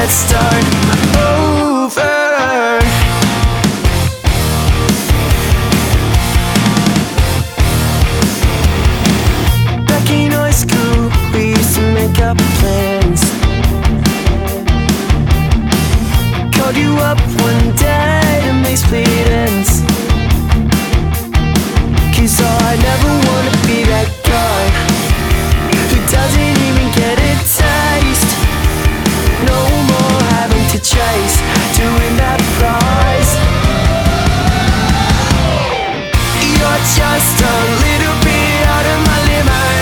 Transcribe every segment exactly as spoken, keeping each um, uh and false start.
let's start over. Back in high school, we used to make up plans. Called you up one day to make split ends, 'cause I never wanna be that guy who doesn't even get a taste. No more having to chase to win that prize. You're just a little bit out of my limit.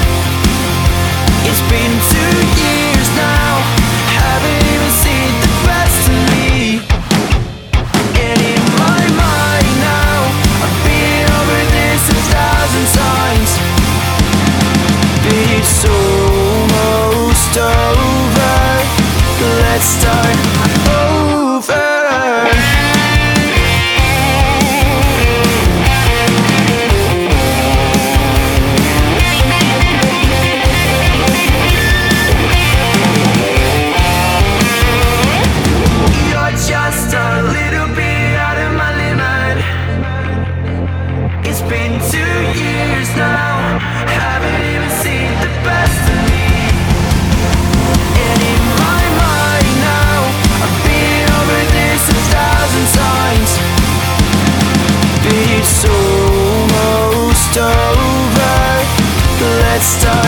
It's been two years now, haven't even seen the best of me. And in my mind now, I've been over this a thousand times, but it's almost over. Let's start over. You're just a little bit out of my limit. It's been two years now, haven't even seen the best of me. And in my mind now, I've been over this a thousand times, but it's almost over. Let's start